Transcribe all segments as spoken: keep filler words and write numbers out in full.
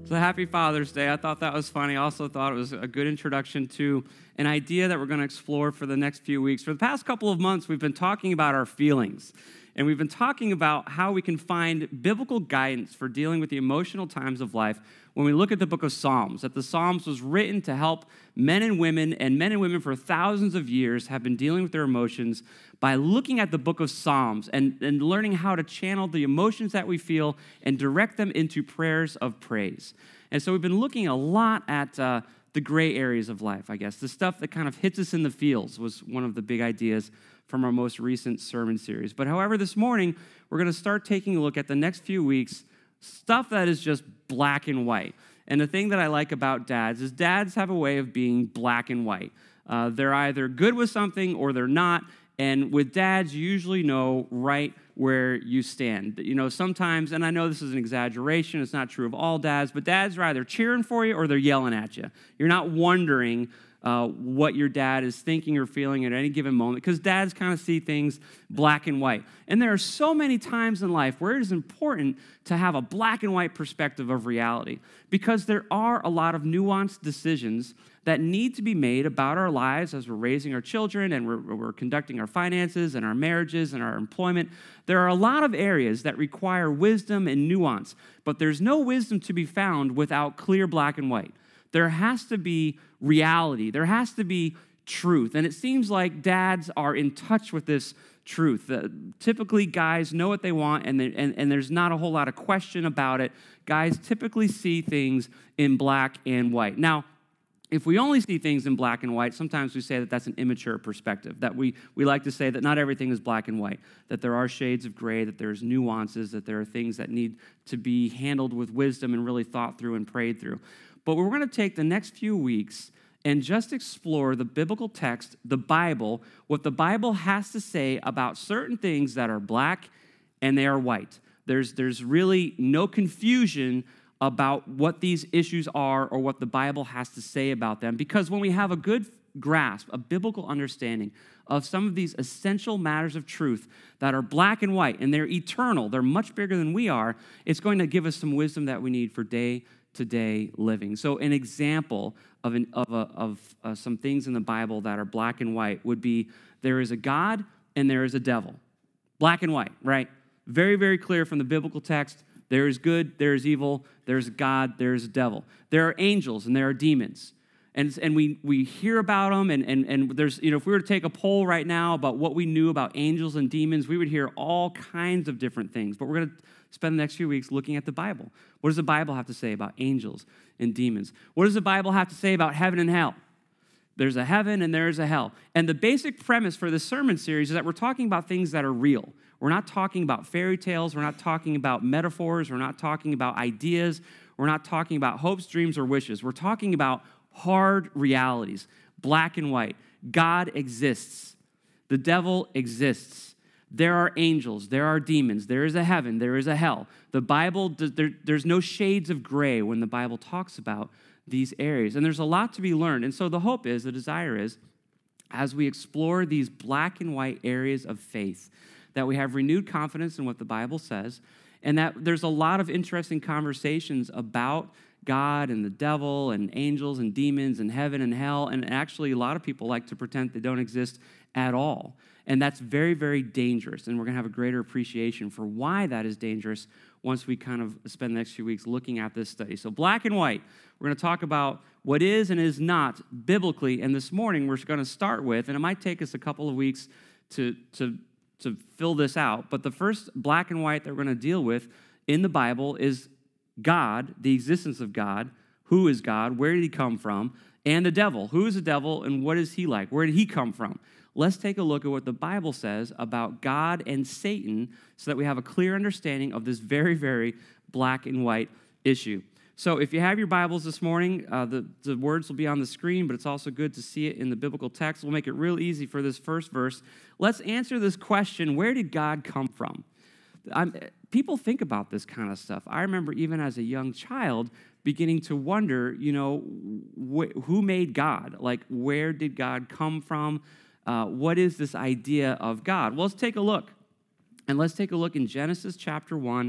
So happy Father's Day. I thought that was funny. I also thought it was a good introduction to an idea that we're going to explore for the next few weeks. For the past couple of months, we've been talking about our feelings. And we've been talking about how we can find biblical guidance for dealing with the emotional times of life when we look at the book of Psalms. That the Psalms was written to help men and women, and men and women for thousands of years have been dealing with their emotions by looking at the book of Psalms and, and learning how to channel the emotions that we feel and direct them into prayers of praise. And so we've been looking a lot at uh, the gray areas of life, I guess. The stuff that kind of hits us in the feels was one of the big ideas from our most recent sermon series. But however, this morning, we're going to start taking a look at the next few weeks, stuff that is just black and white. And the thing that I like about dads is dads have a way of being black and white. Uh, they're either good with something or they're not. And with dads, you usually know right where you stand. You know, sometimes, and I know this is an exaggeration, it's not true of all dads, but dads are either cheering for you or they're yelling at you. You're not wondering uh, what your dad is thinking or feeling at any given moment, because dads kind of see things black and white. And there are so many times in life where it is important to have a black and white perspective of reality, because there are a lot of nuanced decisions that need to be made about our lives as we're raising our children and we're, we're conducting our finances and our marriages and our employment. There are a lot of areas that require wisdom and nuance, but there's no wisdom to be found without clear black and white. There has to be reality. There has to be truth. And it seems like dads are in touch with this truth. Uh, typically, guys know what they want, and, they, and, and there's not a whole lot of question about it. Guys typically see things in black and white. Now, if we only see things in black and white, sometimes we say that that's an immature perspective, that we, we like to say that not everything is black and white, that there are shades of gray, that there's nuances, that there are things that need to be handled with wisdom and really thought through and prayed through. But we're going to take the next few weeks and just explore the biblical text, the Bible, what the Bible has to say about certain things that are black and they are white. There's, there's really no confusion about what these issues are or what the Bible has to say about them. Because when we have a good grasp, a biblical understanding of some of these essential matters of truth that are black and white, and they're eternal, they're much bigger than we are, it's going to give us some wisdom that we need for day-to-day living. So an example of, an, of, a, of uh, some things in the Bible that are black and white would be there is a God and there is a devil. Black and white, right? Very, very clear from the biblical text. There is good, there is evil, there's God, there's a devil. There are angels and there are demons. And, and we, we hear about them, and, and, and there's, you know, if we were to take a poll right now about what we knew about angels and demons, we would hear all kinds of different things. But we're going to spend the next few weeks looking at the Bible. What does the Bible have to say about angels and demons? What does the Bible have to say about heaven and hell? There's a heaven and there's a hell. And the basic premise for this sermon series is that we're talking about things that are real. We're not talking about fairy tales. We're not talking about metaphors. We're not talking about ideas. We're not talking about hopes, dreams, or wishes. We're talking about hard realities, black and white. God exists. The devil exists. There are angels. There are demons. There is a heaven. There is a hell. The Bible, there, there's no shades of gray when the Bible talks about these areas. And there's a lot to be learned. And so the hope is, the desire is, as we explore these black and white areas of faith, that we have renewed confidence in what the Bible says, and that there's a lot of interesting conversations about God and the devil and angels and demons and heaven and hell, and actually a lot of people like to pretend they don't exist at all. And that's very, very dangerous, and we're going to have a greater appreciation for why that is dangerous once we kind of spend the next few weeks looking at this study. So black and white, we're going to talk about what is and is not biblically, and this morning we're going to start with, and it might take us a couple of weeks to to to fill this out, but the first black and white that we're going to deal with in the Bible is God, the existence of God, who is God, where did he come from, and the devil. Who is the devil and what is he like? Where did he come from? Let's take a look at what the Bible says about God and Satan so that we have a clear understanding of this very, very black and white issue. So if you have your Bibles this morning, uh, the, the words will be on the screen, but it's also good to see it in the biblical text. We'll make it real easy for this first verse. Let's answer this question, where did God come from? I'm, people think about this kind of stuff. I remember even as a young child beginning to wonder, you know, wh- who made God? Like, where did God come from? Uh, what is this idea of God? Well, let's take a look. And let's take a look in Genesis chapter one,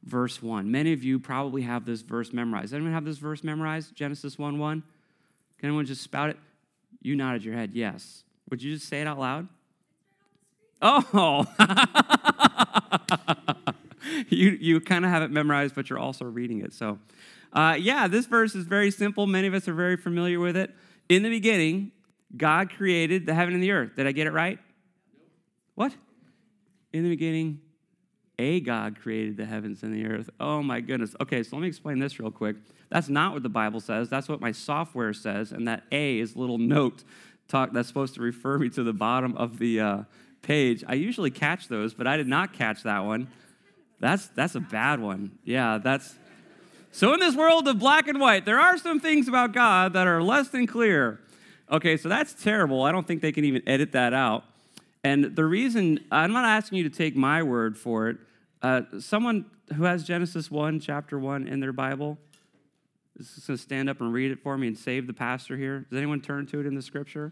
verse one. Many of you probably have this verse memorized. Anyone have this verse memorized? Genesis one one? Can anyone just spout it? You nodded your head, yes. Would you just say it out loud? Oh! you you kind of have it memorized, but you're also reading it. So, uh, yeah, this verse is very simple. Many of us are very familiar with it. In the beginning, God created the heaven and the earth. Did I get it right? What? In the beginning, a God created the heavens and the earth. Oh, my goodness. Okay, so let me explain this real quick. That's not what the Bible says. That's what my software says, and that A is a little note talk that's supposed to refer me to the bottom of the uh, page. I usually catch those, but I did not catch that one. That's that's a bad one. Yeah, that's... So in this world of black and white, there are some things about God that are less than clear. Okay, so that's terrible. I don't think they can even edit that out. And the reason, I'm not asking you to take my word for it. Uh, someone who has Genesis one, chapter one in their Bible is just going to stand up and read it for me and save the pastor here. Does anyone turn to it in the scripture?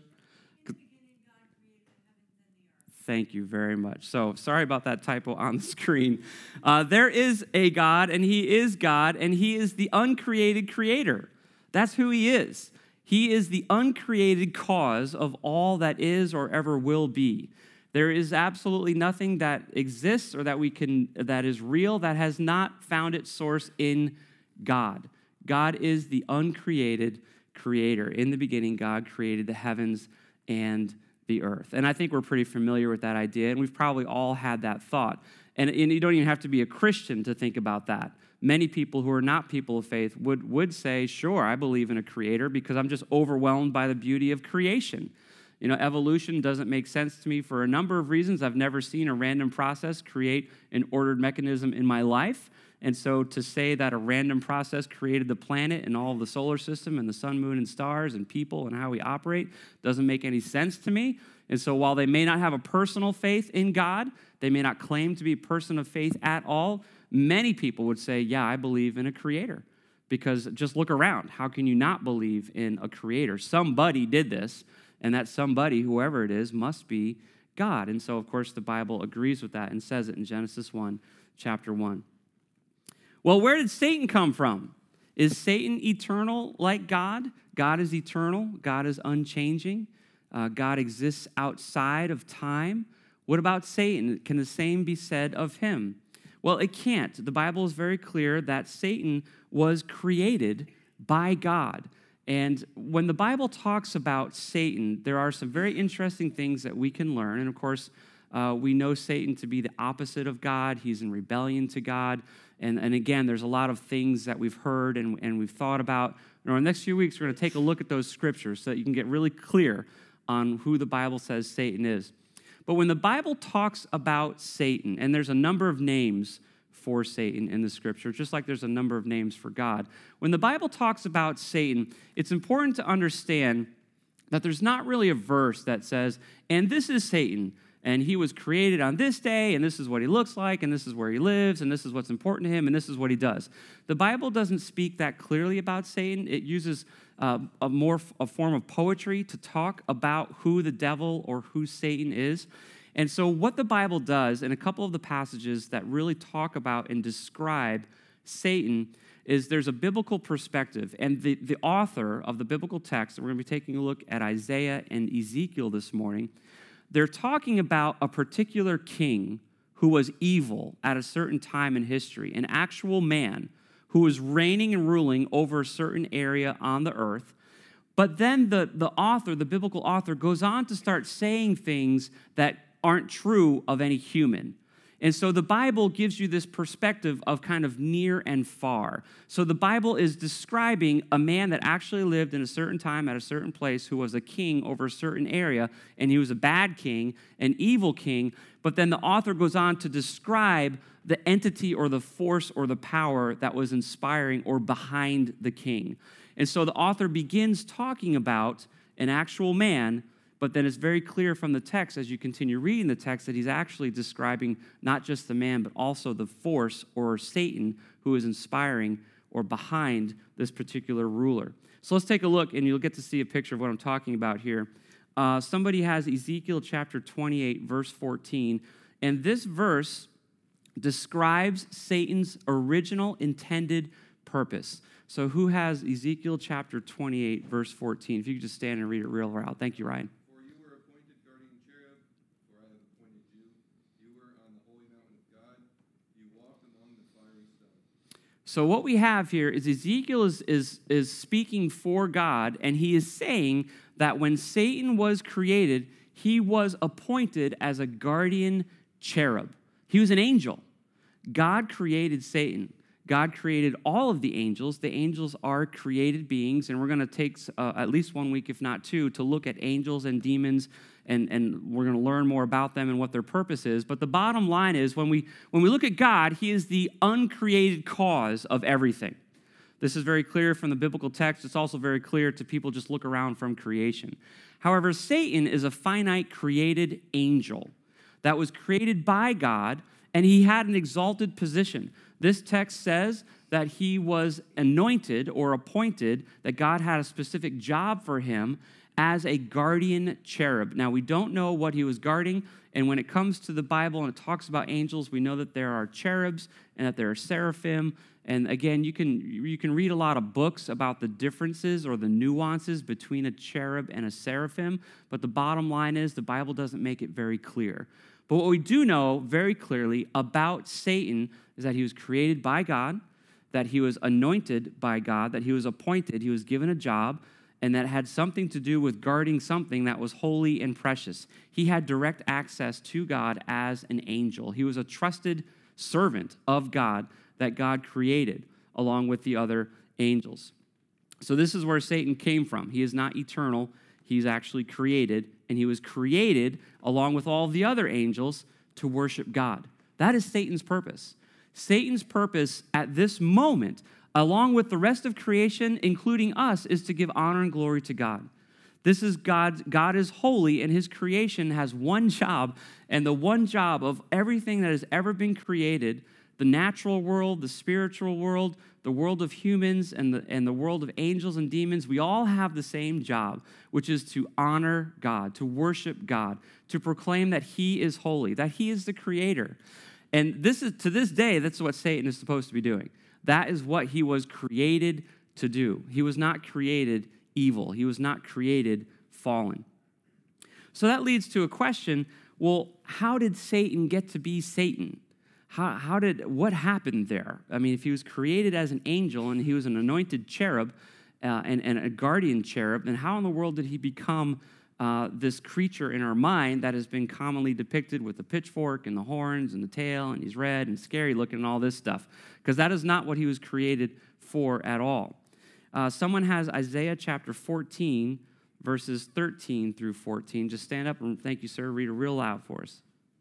Thank you very much. So sorry about that typo on the screen. Uh, there is a God, and he is God, and he is the uncreated creator. That's who he is. He is the uncreated cause of all that is or ever will be. There is absolutely nothing that exists or that we can that is real that has not found its source in God. God is the uncreated creator. In the beginning, God created the heavens and the earth. And I think we're pretty familiar with that idea, and we've probably all had that thought. And, and you don't even have to be a Christian to think about that. Many people who are not people of faith would, would say, sure, I believe in a creator because I'm just overwhelmed by the beauty of creation. You know, evolution doesn't make sense to me for a number of reasons. I've never seen a random process create an ordered mechanism in my life. And so to say that a random process created the planet and all of the solar system and the sun, moon, and stars and people and how we operate doesn't make any sense to me. And so while they may not have a personal faith in God, they may not claim to be a person of faith at all, many people would say, yeah, I believe in a creator. Because just look around. How can you not believe in a creator? Somebody did this, and that somebody, whoever it is, must be God. And so, of course, the Bible agrees with that and says it in Genesis one, chapter one. Well, where did Satan come from? Is Satan eternal like God? God is eternal. God is unchanging. Uh, God exists outside of time. What about Satan? Can the same be said of him? Well, it can't. The Bible is very clear that Satan was created by God. And when the Bible talks about Satan, there are some very interesting things that we can learn. And of course, uh, we know Satan to be the opposite of God. He's in rebellion to God. And, and again, there's a lot of things that we've heard and, and we've thought about. In our next few weeks, we're going to take a look at those scriptures so that you can get really clear on who the Bible says Satan is. But when the Bible talks about Satan, and there's a number of names for Satan in the scripture, just like there's a number of names for God. When the Bible talks about Satan, it's important to understand that there's not really a verse that says, and this is Satan, and he was created on this day, and this is what he looks like, and this is where he lives, and this is what's important to him, and this is what he does. The Bible doesn't speak that clearly about Satan. It uses uh, a more a form of poetry to talk about who the devil or who Satan is. And so what the Bible does in a couple of the passages that really talk about and describe Satan is there's a biblical perspective. And the, the author of the biblical text, we're going to be taking a look at Isaiah and Ezekiel this morning, they're talking about a particular king who was evil at a certain time in history, an actual man who was reigning and ruling over a certain area on the earth. But then the, the author, the biblical author, goes on to start saying things that aren't true of any human. And so the Bible gives you this perspective of kind of near and far. So the Bible is describing a man that actually lived in a certain time at a certain place who was a king over a certain area, and he was a bad king, an evil king. But then the author goes on to describe the entity or the force or the power that was inspiring or behind the king. And so the author begins talking about an actual man, but then it's very clear from the text as you continue reading the text that he's actually describing not just the man, but also the force or Satan who is inspiring or behind this particular ruler. So let's take a look, and you'll get to see a picture of what I'm talking about here. Uh, somebody has Ezekiel chapter twenty-eight, verse fourteen, and this verse describes Satan's original intended purpose. So who has Ezekiel chapter twenty-eight, verse fourteen? If you could just stand and read it real loud. Thank you, Ryan. For you were appointed guardian cherub, for I have appointed you. You were on the holy mountain of God. You walked among the fiery stones. So what we have here is Ezekiel is, is, is speaking for God, and he is saying that when Satan was created, he was appointed as a guardian cherub. He was an angel. God created Satan. God created all of the angels. The angels are created beings, and we're going to take uh, at least one week, if not two, to look at angels and demons, and, and we're going to learn more about them and what their purpose is. But the bottom line is, when we, when we look at God, he is the uncreated cause of everything. This is very clear from the biblical text. It's also very clear to people just look around from creation. However, Satan is a finite created angel that was created by God, and he had an exalted position. This text says that he was anointed or appointed, that God had a specific job for him as a guardian cherub. Now, we don't know what he was guarding, and when it comes to the Bible and it talks about angels, we know that there are cherubs and that there are seraphim. And again, you can you can read a lot of books about the differences or the nuances between a cherub and a seraphim, but the bottom line is the Bible doesn't make it very clear. But what we do know very clearly about Satan is that he was created by God, that he was anointed by God, that he was appointed, he was given a job, and that had something to do with guarding something that was holy and precious. He had direct access to God as an angel. He was a trusted servant of God that God created along with the other angels. So this is where Satan came from. He is not eternal. He's actually created, and he was created along with all the other angels to worship God. That is Satan's purpose. Satan's purpose at this moment, along with the rest of creation, including us, is to give honor and glory to God. This is God. God is holy, and his creation has one job, and the one job of everything that has ever been created, the natural world, the spiritual world, the world of humans, and the, and the world of angels and demons, we all have the same job, which is to honor God, to worship God, to proclaim that he is holy, that he is the creator. And this is, to this day, that's what Satan is supposed to be doing. That is what he was created to do. He was not created evil. He was not created fallen. So that leads to a question, well, how did Satan get to be Satan? How, how did, what happened there? I mean, if he was created as an angel and he was an anointed cherub uh, and, and a guardian cherub, then how in the world did he become uh, this creature in our mind that has been commonly depicted with the pitchfork and the horns and the tail, and he's red and scary looking and all this stuff? Because that is not what he was created for at all. Uh, someone has Isaiah chapter fourteen, verses thirteen through fourteen. Just stand up and thank you, sir. Read it real loud for us.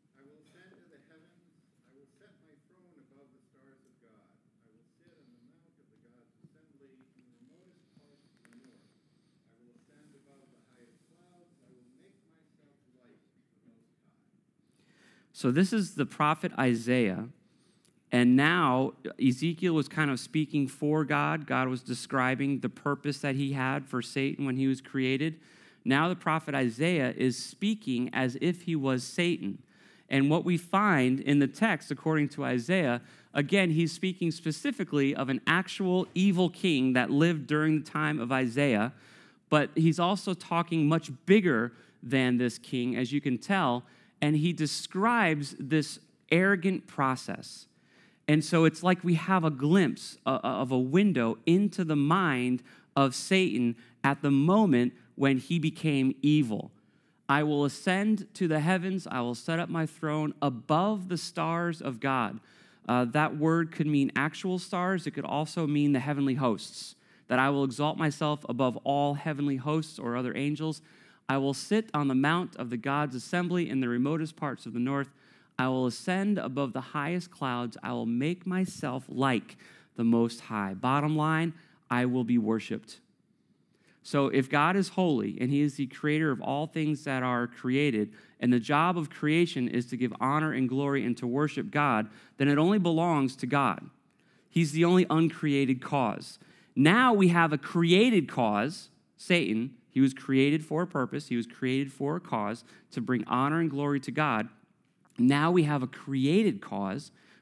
So this is the prophet Isaiah, and now Ezekiel was kind of speaking for God. God was describing the purpose that he had for Satan when he was created. Now the prophet Isaiah is speaking as if he was Satan. And what we find in the text, according to Isaiah, again, he's speaking specifically of an actual evil king that lived during the time of Isaiah, but he's also talking much bigger than this king, as you can tell, and he describes this arrogant process. And so it's like we have a glimpse of a window into the mind of Satan at the moment when he became evil. I will ascend to the heavens. I will set up my throne above the stars of God. Uh, that word could mean actual stars. It could also mean the heavenly hosts, that I will exalt myself above all heavenly hosts or other angels. I will sit on the mount of the God's assembly in the remotest parts of the north. I will ascend above the highest clouds. I will make myself like the Most High. Bottom line, I will be worshiped. So if God is holy and he is the creator of all things that are created, and the job of creation is to give honor and glory and to worship God, then it only belongs to God. He's the only uncreated cause. Now we have a created cause, Satan. He was created for a purpose. He was created for a cause to bring honor and glory to God. Now we have a created cause,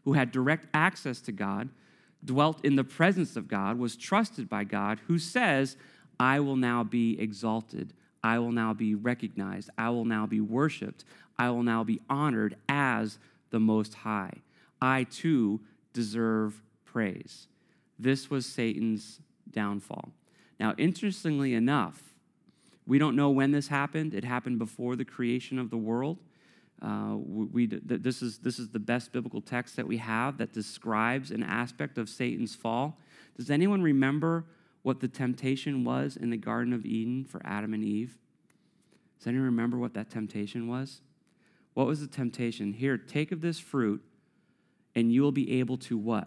who had direct access to God, dwelt in the presence of God, was trusted by God, who says, I will now be exalted. I will now be recognized. I will now be worshiped. I will now be honored as the Most High. I too deserve praise. This was Satan's downfall. Now, interestingly enough, we don't know when this happened. It happened before the creation of the world. Uh, we, this, is, this is the best biblical text that we have that describes an aspect of Satan's fall. Does anyone remember what the temptation was in the Garden of Eden for Adam and Eve? Does anyone remember what that temptation was? What was the temptation? Here, take of this fruit, and you will be able to what?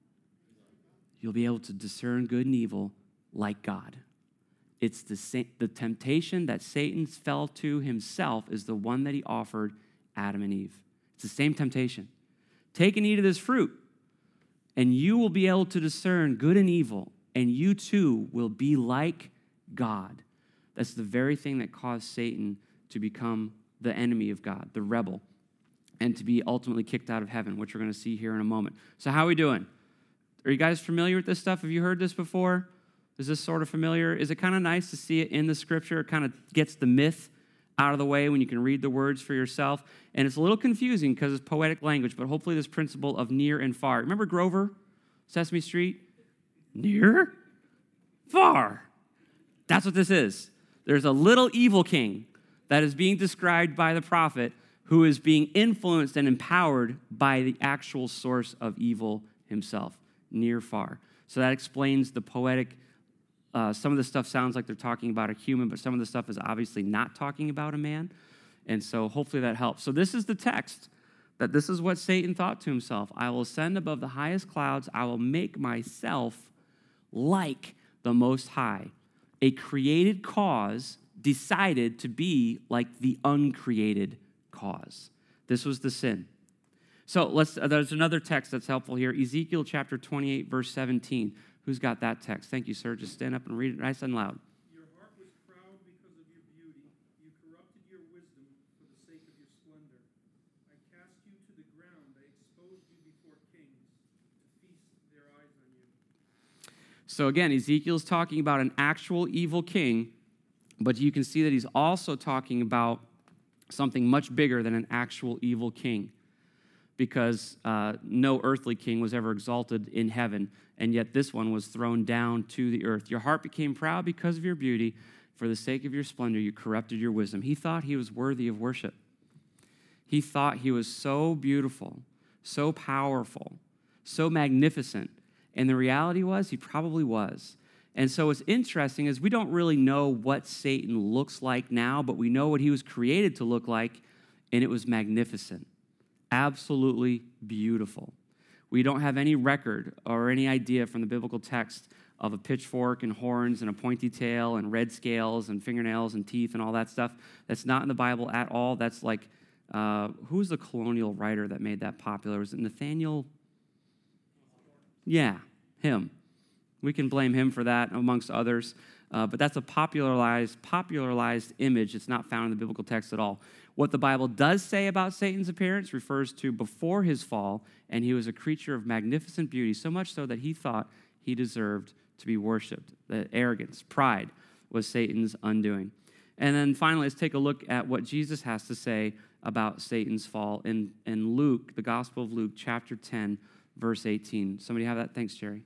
You'll be able to discern good and evil like God. It's the, same, the temptation that Satan fell to himself is the one that he offered Adam and Eve. It's the same temptation. Take and eat of this fruit, and you will be able to discern good and evil, and you too will be like God. That's the very thing that caused Satan to become the enemy of God, the rebel, and to be ultimately kicked out of heaven, which we're going to see here in a moment. So how are we doing? Are you guys familiar with this stuff? Have you heard this before? Is this sort of familiar? Is it kind of nice to see it in the scripture? It kind of gets the myth out of the way when you can read the words for yourself. And it's a little confusing because it's poetic language, but hopefully this principle of near and far. Remember Grover, Sesame Street? Near? Far. That's what this is. There's a little evil king that is being described by the prophet who is being influenced and empowered by the actual source of evil himself, near, far. So that explains the poetic. Uh, some of the stuff sounds like they're talking about a human, but some of the stuff is obviously not talking about a man. And so hopefully that helps. So this is the text, that this is what Satan thought to himself. I will ascend above the highest clouds. I will make myself like the Most High. A created cause decided to be like the uncreated cause. This was the sin. So let's. Uh, there's another text that's helpful here. Ezekiel chapter twenty-eight, verse seventeen. Who's got that text? Thank you, sir. Just stand up and read it nice and loud. Your heart was proud because of your beauty. You corrupted your wisdom for the sake of your splendor. I cast you to the ground. I exposed you before kings to feast their eyes on you. So again, Ezekiel's talking about an actual evil king, but you can see that he's also talking about something much bigger than an actual evil king, because uh, no earthly king was ever exalted in heaven, and yet this one was thrown down to the earth. Your heart became proud because of your beauty. For the sake of your splendor, you corrupted your wisdom. He thought he was worthy of worship. He thought he was so beautiful, so powerful, so magnificent. And the reality was, he probably was. And so what's interesting is we don't really know what Satan looks like now, but we know what he was created to look like, and it was magnificent. Absolutely beautiful. We don't have any record or any idea from the biblical text of a pitchfork and horns and a pointy tail and red scales and fingernails and teeth and all that stuff. That's not in the Bible at all. That's like, uh, who's the colonial writer that made that popular? Was it Nathaniel? Yeah, him. We can blame him for that amongst others. Uh, but that's a popularized, popularized image. It's not found in the biblical text at all. What the Bible does say about Satan's appearance refers to before his fall, and he was a creature of magnificent beauty, so much so that he thought he deserved to be worshipped. That arrogance, pride was Satan's undoing. And then finally, let's take a look at what Jesus has to say about Satan's fall in, in Luke, the Gospel of Luke, chapter ten, verse eighteen. Somebody have that? Thanks, Jerry.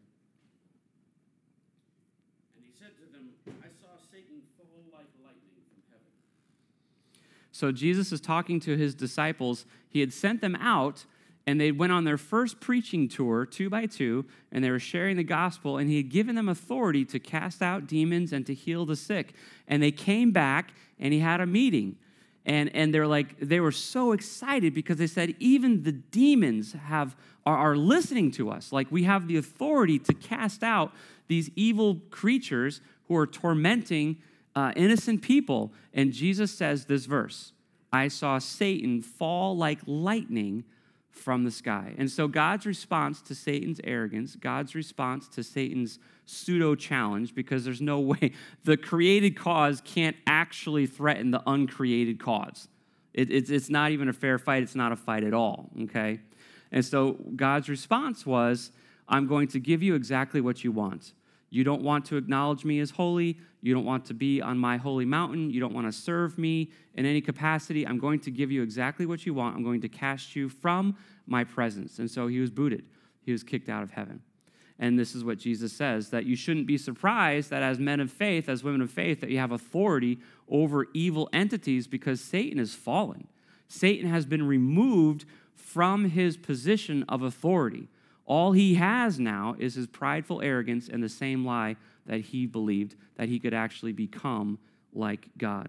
So Jesus is talking to his disciples. He had sent them out, and they went on their first preaching tour, two by two, and they were sharing the gospel, and he had given them authority to cast out demons and to heal the sick. And they came back, and he had a meeting. And, and they're like, they were so excited because they said, even the demons have are, are listening to us. Like, we have the authority to cast out these evil creatures who are tormenting Uh, innocent people. And Jesus says this verse, I saw Satan fall like lightning from the sky. And so God's response to Satan's arrogance, God's response to Satan's pseudo-challenge, because there's no way, the created cause can't actually threaten the uncreated cause. It, it's, it's not even a fair fight. It's not a fight at all, okay? And so God's response was, I'm going to give you exactly what you want. You don't want to acknowledge me as holy. You don't want to be on my holy mountain. You don't want to serve me in any capacity. I'm going to give you exactly what you want. I'm going to cast you from my presence. And so he was booted. He was kicked out of heaven. And this is what Jesus says, that you shouldn't be surprised that as men of faith, as women of faith, that you have authority over evil entities because Satan is fallen. Satan has been removed from his position of authority. All he has now is his prideful arrogance and the same lie that he believed, that he could actually become like God.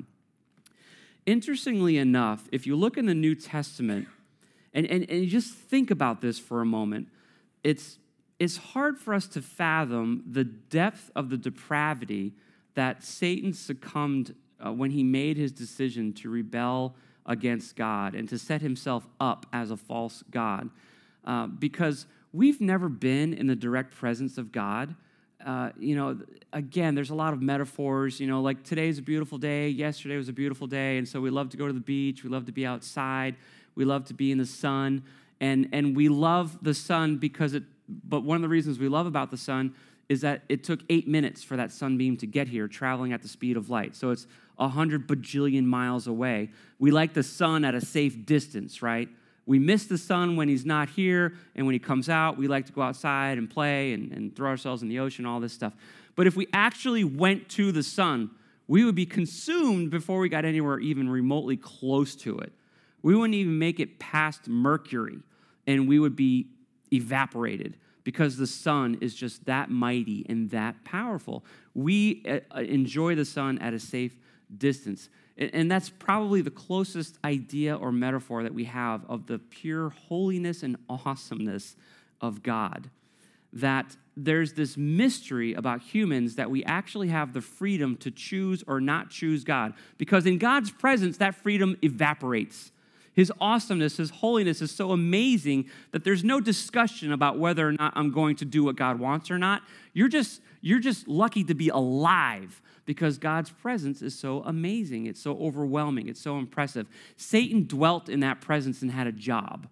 Interestingly enough, if you look in the New Testament, and, and, and you just think about this for a moment, it's, it's hard for us to fathom the depth of the depravity that Satan succumbed uh, when he made his decision to rebel against God and to set himself up as a false God. Uh, because we've never been in the direct presence of God. Uh, you know, again, there's a lot of metaphors, you know, like today's a beautiful day, yesterday was a beautiful day, and so we love to go to the beach, we love to be outside, we love to be in the sun, and and we love the sun because it, but one of the reasons we love about the sun is that it took eight minutes for that sunbeam to get here, traveling at the speed of light. So it's a hundred bajillion miles away. We like the sun at a safe distance, right? We miss the sun when he's not here, and when he comes out, we like to go outside and play and, and throw ourselves in the ocean, all this stuff. But if we actually went to the sun, we would be consumed before we got anywhere even remotely close to it. We wouldn't even make it past Mercury, and we would be evaporated because the sun is just that mighty and that powerful. We uh, enjoy the sun at a safe distance. And that's probably the closest idea or metaphor that we have of the pure holiness and awesomeness of God. That there's this mystery about humans that we actually have the freedom to choose or not choose God. Because in God's presence, that freedom evaporates. His awesomeness, his holiness is so amazing that there's no discussion about whether or not I'm going to do what God wants or not. You're just, you're just lucky to be alive, because God's presence is so amazing. It's so overwhelming. It's so impressive. Satan dwelt in that presence and had a job.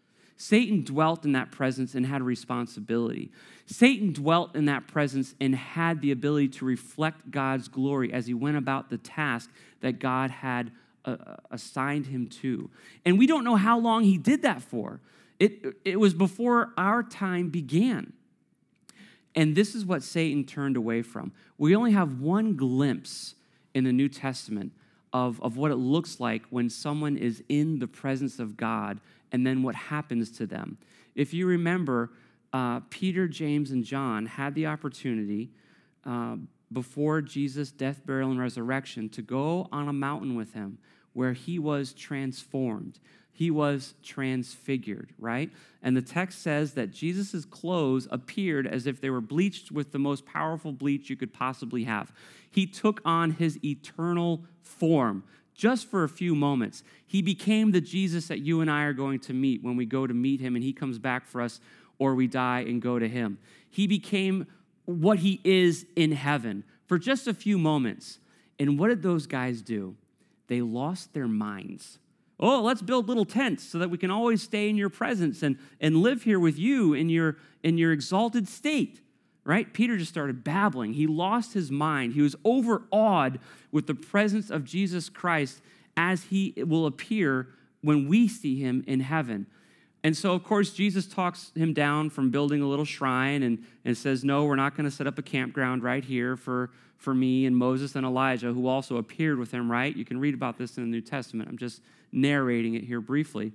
Satan dwelt in that presence and had a responsibility. Satan dwelt in that presence and had the ability to reflect God's glory as he went about the task that God had uh, assigned him to. And we don't know how long he did that for. It, it was before our time began. And this is what Satan turned away from. We only have one glimpse in the New Testament of, of what it looks like when someone is in the presence of God and then what happens to them. If you remember, uh, Peter, James, and John had the opportunity uh, before Jesus' death, burial, and resurrection to go on a mountain with him where he was transformed. He was transfigured, right? And the text says that Jesus' clothes appeared as if they were bleached with the most powerful bleach you could possibly have. He took on his eternal form just for a few moments. He became the Jesus that you and I are going to meet when we go to meet him and he comes back for us, or we die and go to him. He became what he is in heaven for just a few moments. And what did those guys do? They lost their minds. Oh, let's build little tents so that we can always stay in your presence and, and live here with you in your, in your exalted state, right? Peter just started babbling. He lost his mind. He was overawed with the presence of Jesus Christ as he will appear when we see him in heaven. And so, of course, Jesus talks him down from building a little shrine and, and says, no, we're not going to set up a campground right here for, for me and Moses and Elijah, who also appeared with him, right? You can read about this in the New Testament. I'm just narrating it here briefly.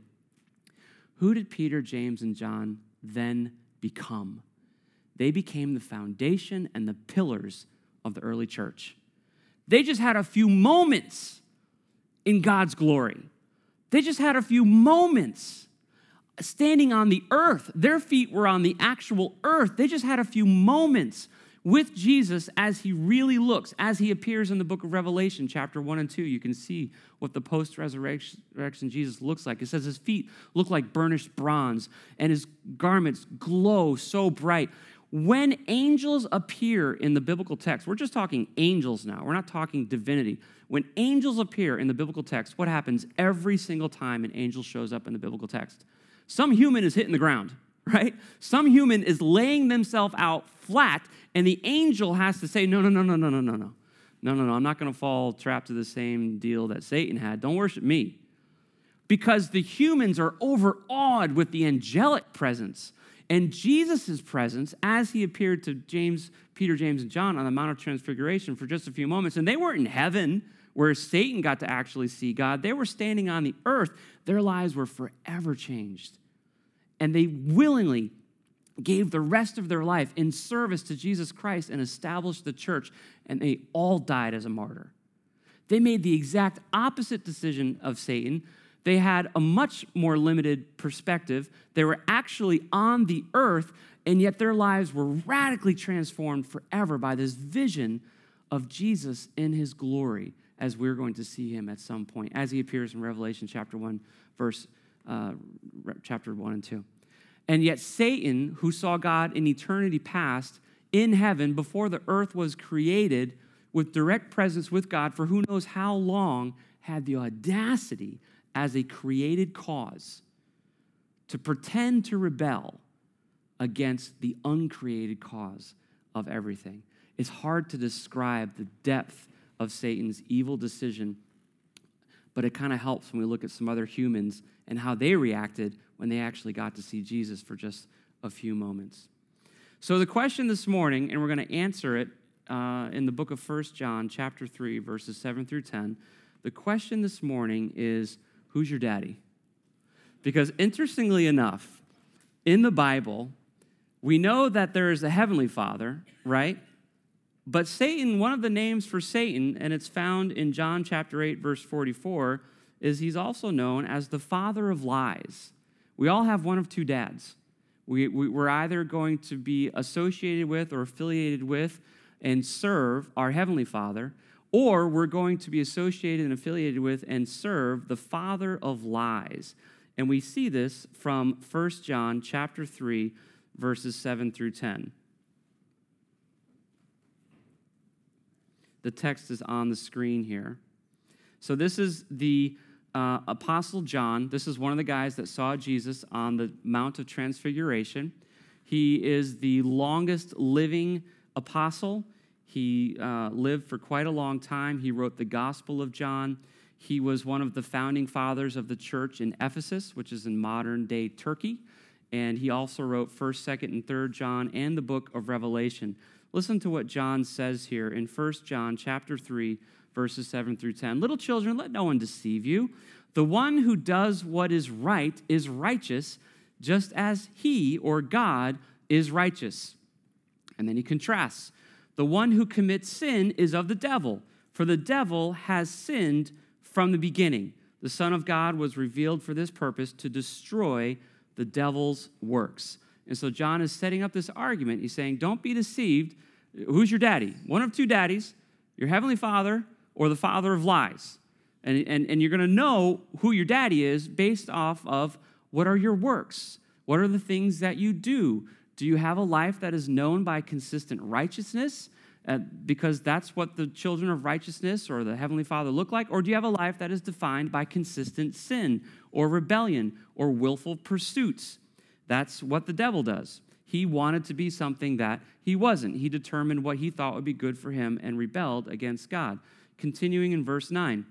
Who did Peter, James, and John then become? They became the foundation and the pillars of the early church. They just had a few moments in God's glory. They just had a few moments standing on the earth. Their feet were on the actual earth. They just had a few moments with Jesus as he really looks, as he appears in the book of Revelation, chapter one and two. You can see what the post-resurrection Jesus looks like. It says his feet look like burnished bronze, and his garments glow so bright. When angels appear in the biblical text, we're just talking angels now. We're not talking divinity. When angels appear in the biblical text, what happens every single time an angel shows up in the biblical text? Some human is hitting the ground, right? Some human is laying themselves out flat, and the angel has to say, no, no, no, no, no, no, no, no. No, no, no, I'm not going to fall trapped to the same deal that Satan had. Don't worship me. Because the humans are overawed with the angelic presence. And Jesus' presence, as he appeared to James, Peter, James, and John on the Mount of Transfiguration for just a few moments, and they weren't in heaven where Satan got to actually see God. They were standing on the earth. Their lives were forever changed. And they willingly gave the rest of their life in service to Jesus Christ and established the church, and they all died as a martyr. They made the exact opposite decision of Satan. They had a much more limited perspective. They were actually on the earth, and yet their lives were radically transformed forever by this vision of Jesus in his glory, as we're going to see him at some point, as he appears in Revelation chapter one, verse uh, chapter one and two. And yet Satan, who saw God in eternity past in heaven before the earth was created, with direct presence with God for who knows how long, had the audacity as a created cause to pretend to rebel against the uncreated cause of everything. It's hard to describe the depth of Satan's evil decision, but it kind of helps when we look at some other humans and how they reacted when they actually got to see Jesus for just a few moments. So the question this morning, and we're going to answer it uh, in the book of First John, chapter three, verses seven through ten. The question this morning is, who's your daddy? Because interestingly enough, in the Bible, we know that there is a heavenly Father, right? But Satan, one of the names for Satan, and it's found in John chapter eight, verse forty-four, is he's also known as the father of lies. We all have one of two dads. We, we, we're either going to be associated with or affiliated with and serve our heavenly Father, or we're going to be associated and affiliated with and serve the father of lies. And we see this from First John chapter three, verses seven through ten. The text is on the screen here. So this is the uh, Apostle John. This is one of the guys that saw Jesus on the Mount of Transfiguration. He is the longest living apostle. He uh, lived for quite a long time. He wrote the Gospel of John. He was one of the founding fathers of the church in Ephesus, which is in modern-day Turkey. And he also wrote First, Second, and Third John and the book of Revelation. Listen to what John says here in First John chapter three, verses seven through ten. Little children, let no one deceive you. The one who does what is right is righteous, just as he, or God, is righteous. And then he contrasts. The one who commits sin is of the devil, for the devil has sinned from the beginning. The Son of God was revealed for this purpose, to destroy the devil's works. And so John is setting up this argument. He's saying, don't be deceived. Who's your daddy? One of two daddies, your heavenly Father or the father of lies. And, and, and you're going to know who your daddy is based off of what are your works? What are the things that you do? Do you have a life that is known by consistent righteousness? Uh, because that's what the children of righteousness or the Heavenly Father look like? Or do you have a life that is defined by consistent sin or rebellion or willful pursuits? That's what the devil does. He wanted to be something that he wasn't. He determined what he thought would be good for him and rebelled against God. Continuing in verse nine,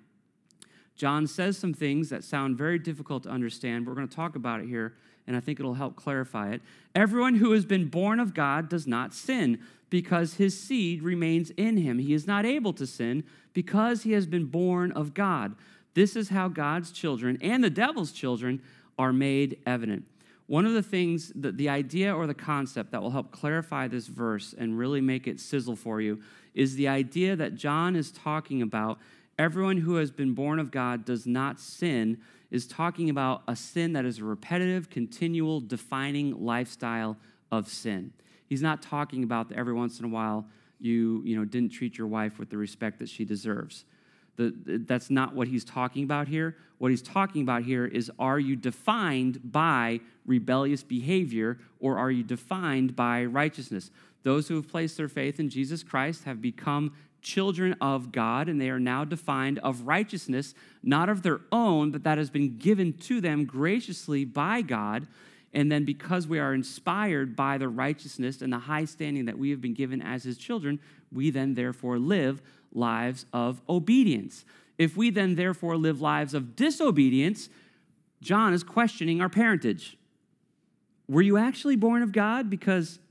John says some things that sound very difficult to understand, but we're going to talk about it here, and I think it'll help clarify it. Everyone who has been born of God does not sin, because his seed remains in him. He is not able to sin because he has been born of God. This is how God's children and the devil's children are made evident. One of the things, that the idea or the concept that will help clarify this verse and really make it sizzle for you is the idea that John is talking about everyone who has been born of God does not sin, is talking about a sin that is a repetitive, continual, defining lifestyle of sin. He's not talking about that every once in a while you, you know, didn't treat your wife with the respect that she deserves. The, that's not what he's talking about here. What he's talking about here is, are you defined by rebellious behavior, or are you defined by righteousness? Those who have placed their faith in Jesus Christ have become children of God, and they are now defined of righteousness, not of their own, but that has been given to them graciously by God. And then because we are inspired by the righteousness and the high standing that we have been given as his children, we then therefore live lives of obedience. If we then therefore live lives of disobedience, John is questioning our parentage. Were you actually born of God? Because,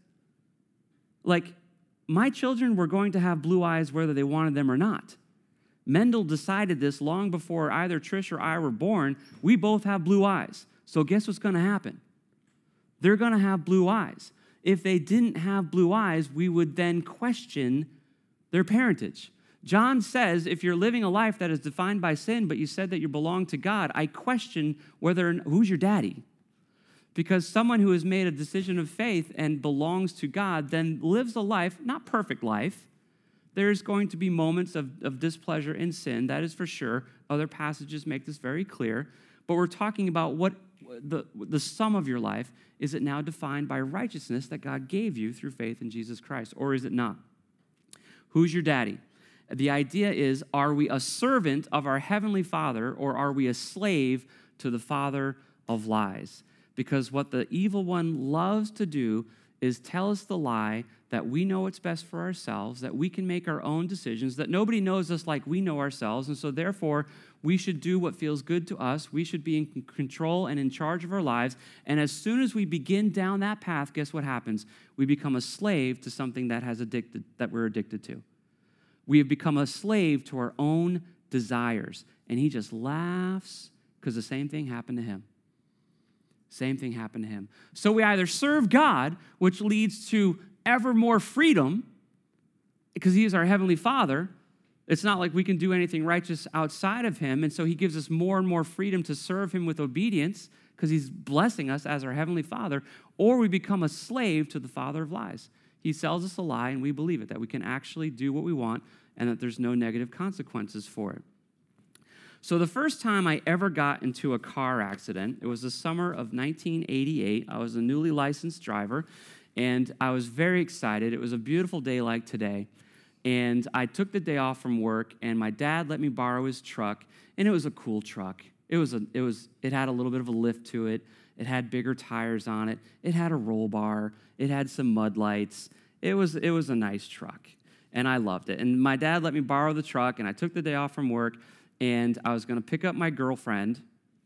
like, my children were going to have blue eyes whether they wanted them or not. Mendel decided this long before either Trish or I were born. We both have blue eyes. So guess what's going to happen? They're going to have blue eyes. If they didn't have blue eyes, we would then question their parentage. John says, if you're living a life that is defined by sin, but you said that you belong to God, I question whether, who's your daddy? Because someone who has made a decision of faith and belongs to God then lives a life, not perfect life. There's going to be moments of, of displeasure and sin, that is for sure. Other passages make this very clear. But we're talking about what the, the sum of your life. Is it now defined by righteousness that God gave you through faith in Jesus Christ, or is it not? Who's your daddy? The idea is, are we a servant of our Heavenly Father, or are we a slave to the father of lies? Because what the evil one loves to do is tell us the lie that we know what's best for ourselves, that we can make our own decisions, that nobody knows us like we know ourselves, and so therefore we should do what feels good to us. We should be in control and in charge of our lives. And as soon as we begin down that path, guess what happens? We become a slave to something that has addicted, that we're addicted to. We have become a slave to our own desires. And he just laughs because the same thing happened to him. Same thing happened to him. So we either serve God, which leads to ever more freedom, because he is our Heavenly Father. It's not like we can do anything righteous outside of him, and so he gives us more and more freedom to serve him with obedience, because he's blessing us as our Heavenly Father, or we become a slave to the father of lies. He sells us a lie, and we believe it, that we can actually do what we want, and that there's no negative consequences for it. So the first time I ever got into a car accident, it was the summer of nineteen eighty-eight. I was a newly licensed driver, and I was very excited. It was a beautiful day like today, and I took the day off from work, and my dad let me borrow his truck, and it was a cool truck. It was a, it was, it had a little bit of a lift to it. It had bigger tires on it. It had a roll bar. It had some mud lights. It was, it was a nice truck, and I loved it. And my dad let me borrow the truck, and I took the day off from work, and I was going to pick up my girlfriend.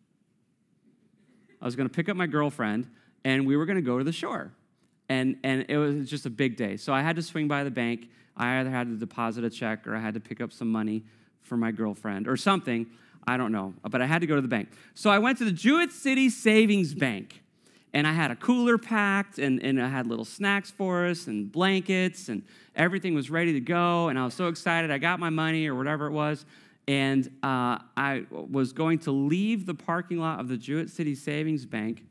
I was going to pick up my girlfriend, and we were going to go to the shore. And and it was just a big day. So I had to swing by the bank. I either had to deposit a check or I had to pick up some money for my girlfriend or something. I don't know. But I had to go to the bank. So I went to the Jewett City Savings Bank. And I had a cooler packed, and, and I had little snacks for us and blankets, and everything was ready to go. And I was so excited. I got my money or whatever it was. And uh, I was going to leave the parking lot of the Jewett City Savings Bank,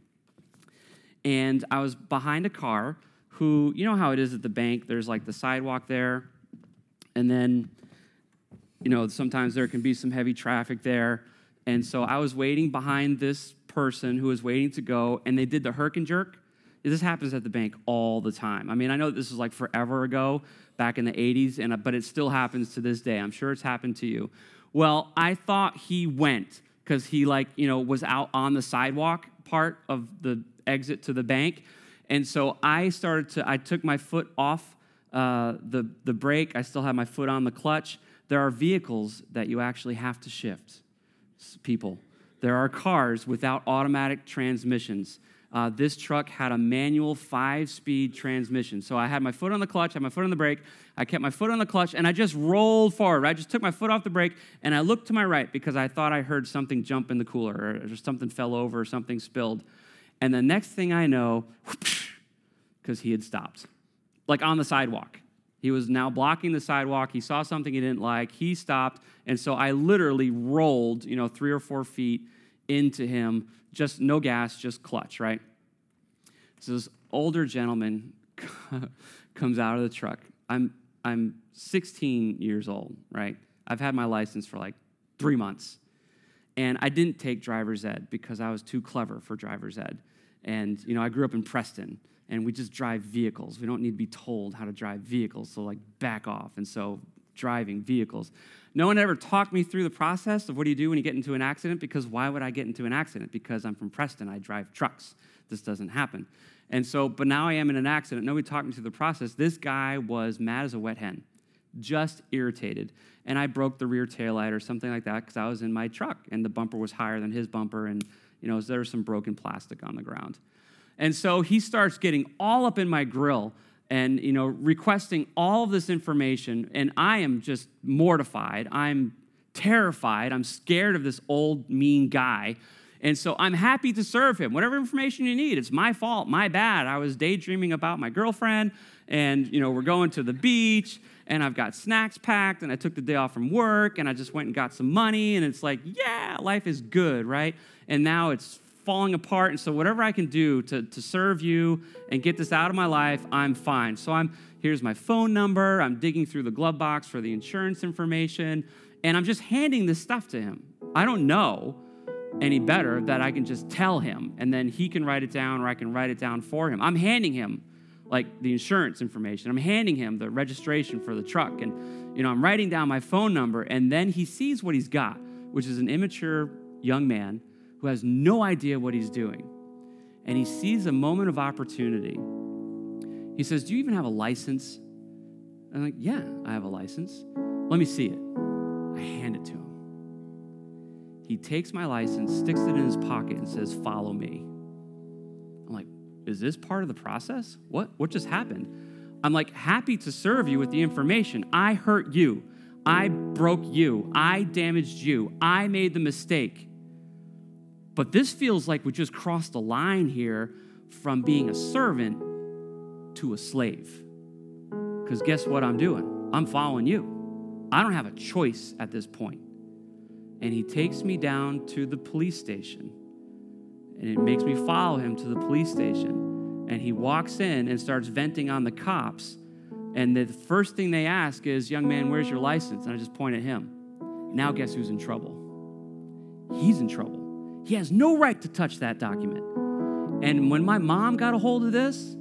and I was behind a car who, you know how it is at the bank, there's like the sidewalk there, and then, you know, sometimes there can be some heavy traffic there, and so I was waiting behind this person who was waiting to go, and they did the herk and jerk. This happens at the bank all the time. I mean, I know this was like forever ago, back in the eighties, and but it still happens to this day. I'm sure it's happened to you. Well, I thought he went because he, like, you know, was out on the sidewalk part of the exit to the bank. And so I started to, I took my foot off uh, the, the brake. I still had my foot on the clutch. There are vehicles that you actually have to shift, people. There are cars without automatic transmissions. Uh, this truck had a manual five-speed transmission. So I had my foot on the clutch, had my foot on the brake. I kept my foot on the clutch, and I just rolled forward. I just took my foot off the brake, and I looked to my right because I thought I heard something jump in the cooler, or something fell over, or something spilled. And the next thing I know, because he had stopped, like on the sidewalk. He was now blocking the sidewalk. He saw something he didn't like. He stopped, and so I literally rolled, you know, three or four feet into him. Just no gas, just clutch, right? So this older gentleman comes out of the truck. I'm I'm sixteen years old, right? I've had my license for like three months. And I didn't take driver's ed because I was too clever for driver's ed. And, you know, I grew up in Preston, and we just drive vehicles. We don't need to be told how to drive vehicles, so, like, back off. And so driving vehicles. No one ever talked me through the process of what do you do when you get into an accident, because why would I get into an accident? Because I'm from Preston. I drive trucks. This doesn't happen. And so, but now I am in an accident. Nobody talked me through the process. This guy was mad as a wet hen, just irritated. And I broke the rear taillight or something like that because I was in my truck, and the bumper was higher than his bumper, and, you know, there was some broken plastic on the ground. And so he starts getting all up in my grill and, you know, requesting all of this information, and I am just mortified. I'm terrified. I'm scared of this old, mean guy. And so I'm happy to serve him. Whatever information you need, it's my fault, my bad. I was daydreaming about my girlfriend, and, you know, we're going to the beach, and I've got snacks packed, and I took the day off from work, and I just went and got some money, and it's like, yeah, life is good, right? And now it's falling apart, and so whatever I can do to, to serve you and get this out of my life, I'm fine. So I'm here's my phone number. I'm digging through the glove box for the insurance information, and I'm just handing this stuff to him. I don't know any better that I can just tell him, and then he can write it down, or I can write it down for him. I'm handing him, like, the insurance information. I'm handing him the registration for the truck, and, you know, I'm writing down my phone number, and then he sees what he's got, which is an immature young man who has no idea what he's doing. And he sees a moment of opportunity. He says, do you even have a license? I'm like, yeah, I have a license. Let me see it. I hand it to him. He takes my license, sticks it in his pocket, and says, follow me. I'm like, is this part of the process? What, what just happened? I'm like, happy to serve you with the information. I hurt you. I broke you. I damaged you. I made the mistake. But this feels like we just crossed a line here from being a servant to a slave. Because guess what I'm doing? I'm following you. I don't have a choice at this point. And he takes me down to the police station. And it makes me follow him to the police station. And he walks in and starts venting on the cops. And the first thing they ask is, young man, where's your license? And I just point at him. Now guess who's in trouble? He's in trouble. He has no right to touch that document. And when my mom got a hold of this,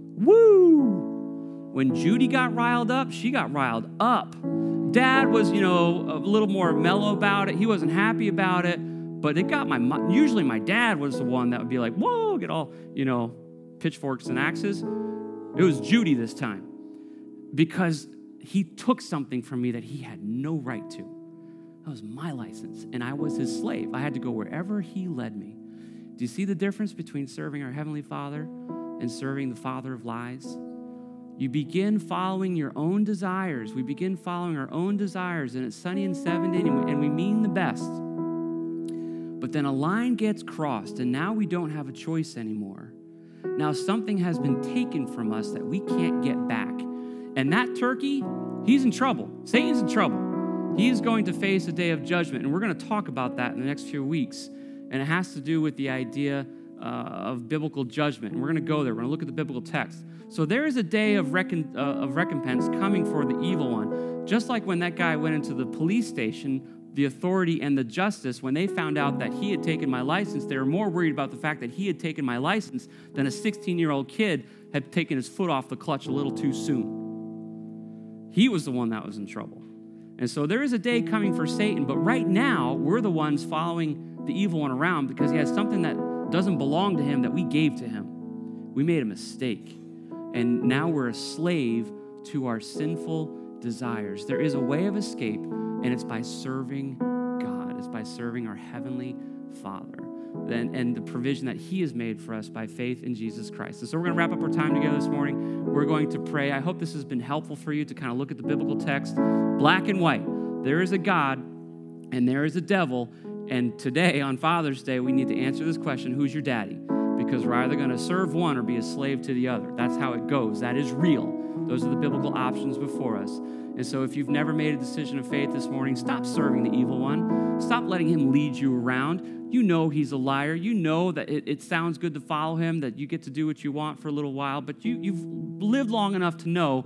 woo! When Judy got riled up, she got riled up. Dad was, you know, a little more mellow about it. He wasn't happy about it, but it got my mom. Usually my dad was the one that would be like, whoa, get all, you know, pitchforks and axes. It was Judy this time because he took something from me that he had no right to. That was my license, and I was his slave. I had to go wherever he led me. Do you see the difference between serving our Heavenly Father and serving the father of lies? You begin following your own desires. We begin following our own desires, and it's sunny and seventy, and we, and we mean the best. But then a line gets crossed, and now we don't have a choice anymore. Now something has been taken from us that we can't get back. And that turkey, he's in trouble. Satan's in trouble. He is going to face a day of judgment, and we're going to talk about that in the next few weeks. And it has to do with the idea uh, of biblical judgment. And we're going to go there. We're going to look at the biblical text. So there is a day of, recon- uh, of recompense coming for the evil one. Just like when that guy went into the police station, the authority and the justice, when they found out that he had taken my license, they were more worried about the fact that he had taken my license than a sixteen-year-old kid had taken his foot off the clutch a little too soon. He was the one that was in trouble. And so there is a day coming for Satan, but right now, we're the ones following the evil one around because he has something that doesn't belong to him that we gave to him. We made a mistake, and now we're a slave to our sinful desires. There is a way of escape, and it's by serving God. It's by serving our Heavenly Father and, and the provision that He has made for us by faith in Jesus Christ. And so we're going to wrap up our time together this morning. We're going to pray. I hope this has been helpful for you to kind of look at the biblical text, black and white. There is a God, and there is a devil, and today, on Father's Day, we need to answer this question, who's your daddy? Because we're either going to serve one or be a slave to the other. That's how it goes. That is real. Those are the biblical options before us. And so if you've never made a decision of faith this morning, stop serving the evil one. Stop letting him lead you around. You know he's a liar. You know that it, it sounds good to follow him, that you get to do what you want for a little while, but you, you've lived long enough to know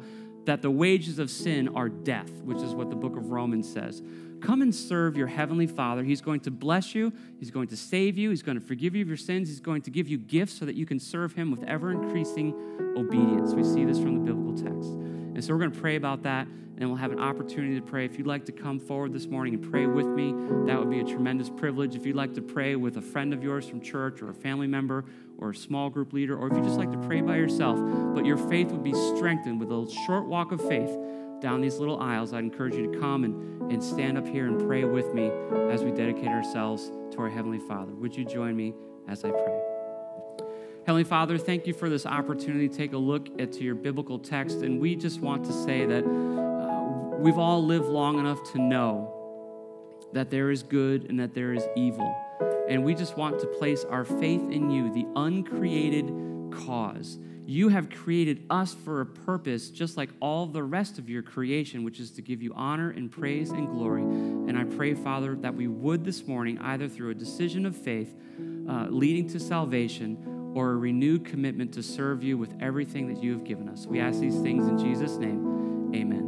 that the wages of sin are death, which is what the book of Romans says. Come and serve your heavenly Father. He's going to bless you. He's going to save you. He's going to forgive you of your sins. He's going to give you gifts so that you can serve him with ever-increasing obedience. We see this from the biblical text. And so we're going to pray about that, and we'll have an opportunity to pray. If you'd like to come forward this morning and pray with me, that would be a tremendous privilege. If you'd like to pray with a friend of yours from church or a family member or a small group leader, or if you just like to pray by yourself, but your faith would be strengthened with a short walk of faith down these little aisles, I'd encourage you to come and, and stand up here and pray with me as we dedicate ourselves to our Heavenly Father. Would you join me as I pray? Heavenly Father, thank you for this opportunity to take a look at to your biblical text, and we just want to say that uh, we've all lived long enough to know that there is good and that there is evil, and we just want to place our faith in you, the uncreated cause. You have created us for a purpose, just like all the rest of your creation, which is to give you honor and praise and glory. And I pray, Father, that we would this morning, either through a decision of faith uh, leading to salvation, or a renewed commitment to serve you with everything that you have given us. We ask these things in Jesus' name. Amen.